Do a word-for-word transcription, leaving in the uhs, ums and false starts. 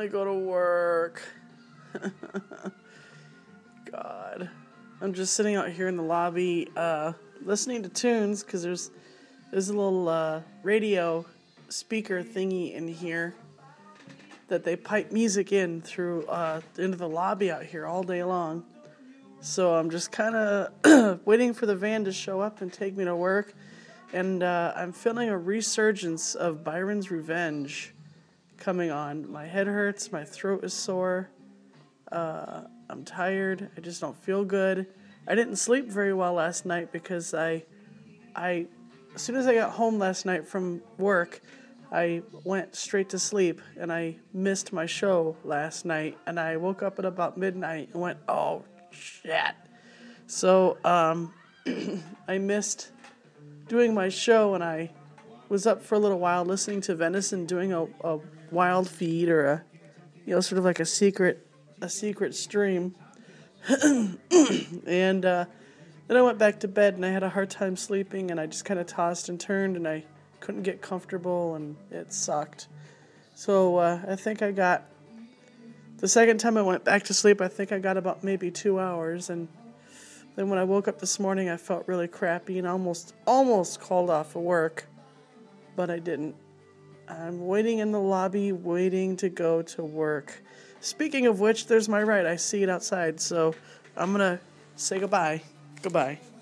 finally go to work. God. I'm just sitting out here in the lobby, uh, listening to tunes, because there's, there's a little uh, radio speaker thingy in here that they pipe music in through uh, into the lobby out here all day long. So I'm just kind of waiting for the van to show up and take me to work. And uh, I'm feeling a resurgence of Byron's Revenge coming on. My head hurts, my throat is sore, uh, I'm tired, I just don't feel good. I didn't sleep very well last night because I, I, as soon as I got home last night from work, I went straight to sleep and I missed my show last night. And I woke up at about midnight and went, oh, shit. So um, I missed doing my show, and I was up for a little while listening to Venison doing a, a wild feed or a, you know, sort of like a secret, a secret stream. and uh, then I went back to bed, and I had a hard time sleeping, and I just kind of tossed and turned, and I couldn't get comfortable, and it sucked. So uh, I think I got, the second time I went back to sleep, I think I got about maybe two hours, and then when I woke up this morning, I felt really crappy and almost almost called off of work, but I didn't. I'm waiting in the lobby, waiting to go to work. Speaking of which, there's my ride. I see it outside, so I'm going to say goodbye. Goodbye.